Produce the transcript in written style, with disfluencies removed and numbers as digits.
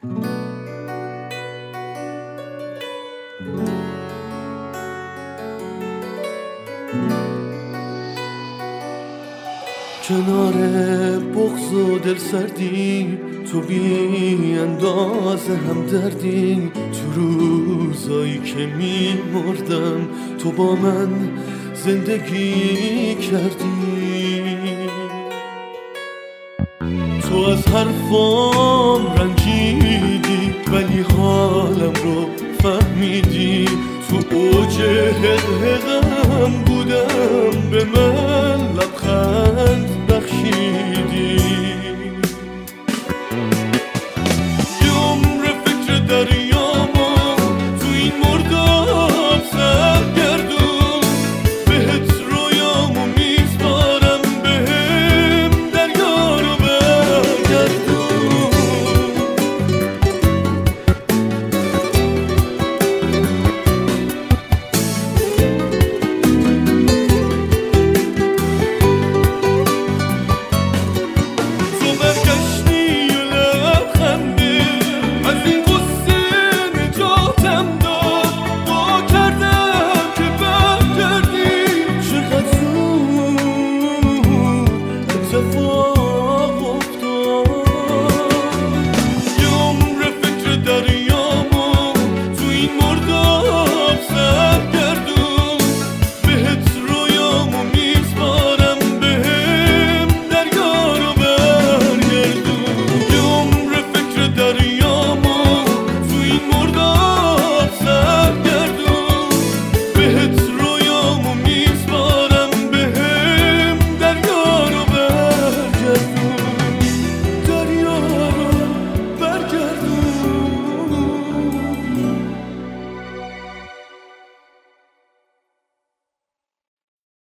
کنار بغض و دل سردی تو بی اندازه هم دردی، تو روزایی که می مردم تو با من زندگی کردی. تو از حرفام رنجیدی ولی حالم رو فهمیدی، تو اوج حقم بودم به من لبخند